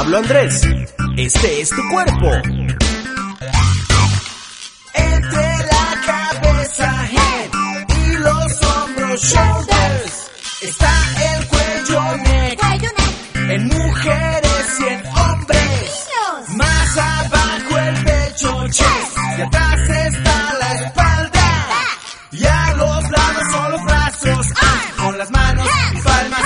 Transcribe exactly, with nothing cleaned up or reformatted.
Pablo Andrés, este es tu cuerpo. Entre la cabeza, head, y los hombros, shoulders, está el cuello, neck, en mujeres y en hombres, más abajo el pecho, chest, y atrás está la espalda, y a los lados son los brazos, con las manos y palmas